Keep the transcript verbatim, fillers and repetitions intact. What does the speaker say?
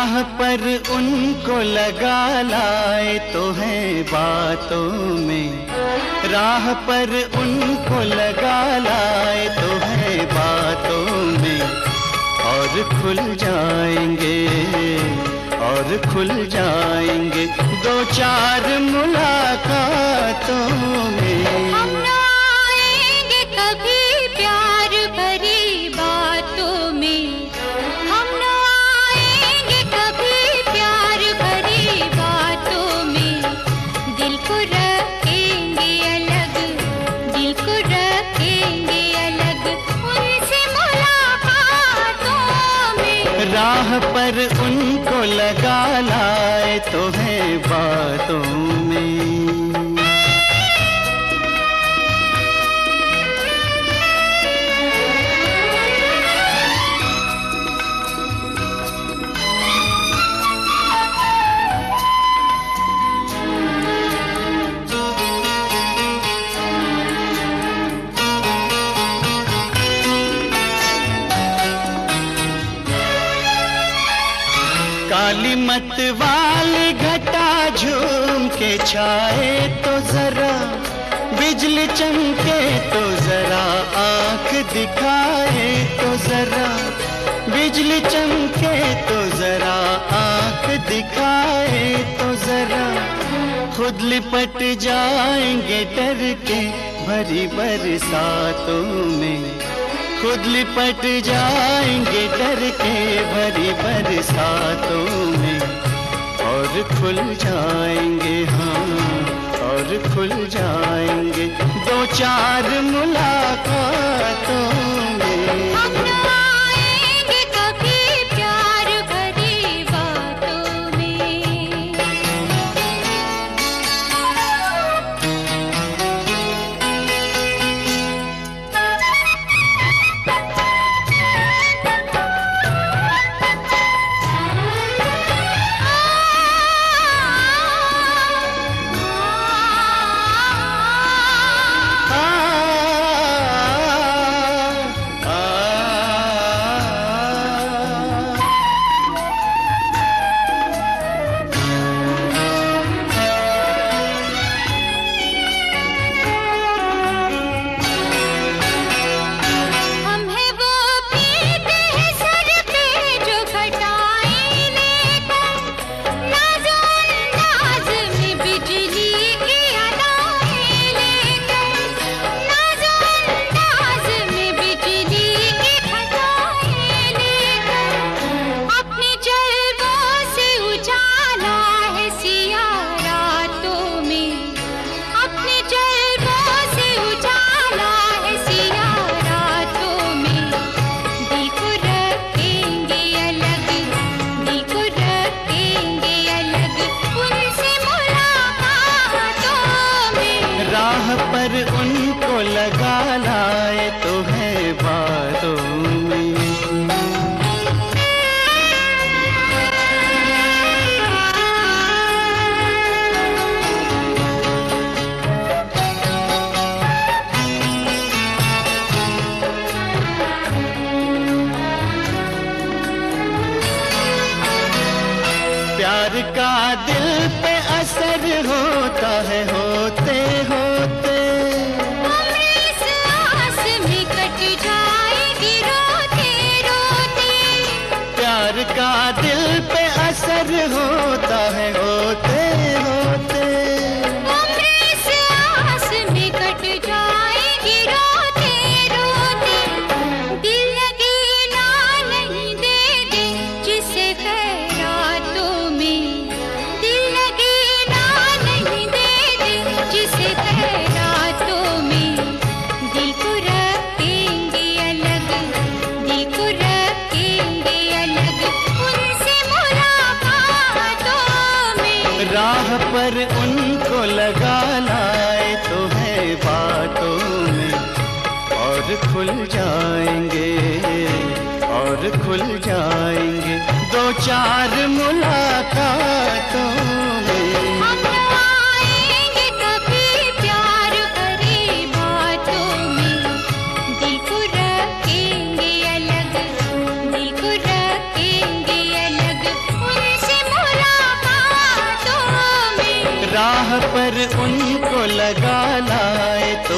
राह पर उनको लगा लाए तो है बातों में, राह पर उनको लगा लाए तो है बातों में, और खुल जाएंगे और खुल जाएंगे दो चार मुलाकातों में। हम ना आएंगे कभी प्यार भरी बातों में, हम ना आएंगे कभी प्यार भरी बातों में, दिल को रखेंगे अलग, दिल को रखेंगे अलग उनसे मुलाकातों में। राह पर उनको लगा लाए तो है बातों में। काली मत वाली घटा झूम के छाए तो जरा, बिजली चमके तो जरा आंख दिखाए तो जरा, बिजली चमके तो जरा आंख दिखाए तो जरा, खुद लिपट जाएंगे डर के भरी बरसातों में, खुद लिपट जाएंगे डर के भरी बरसातों में, और खुल जाएंगे हाँ और खुल जाएंगे दो चार मुलाकातों में। हम ना आएंगे कभी प्यार भरी बातों में। पर उनको लगा लाए तो है बातों में। प्यार का दिल पे असर होता है होते होते, इस आस में कट जाएगी रोते रोते। प्यार का दिल पे असर होता है होते होते, इस आस में कट जाएगी रोते रोते। दिल लगेला नहीं दे दे जिसे खैरातों में, दिल लगेला नहीं दे दे जिसे खैरातों में। दिल को रखेंगे अलग, दिल को रखेंगे अलग उनसे मुलाकातों में। राह पर उनको लगा लाए तो है बातों में, और खुल जाएंगे और खुल जाएंगे दो चार मुलाकातों में। हम आएंगे कभी प्यार भरी बातों में, दिल को रखेंगे अलग, दिल को रखेंगे अलग। पर उनको लगा लाए तो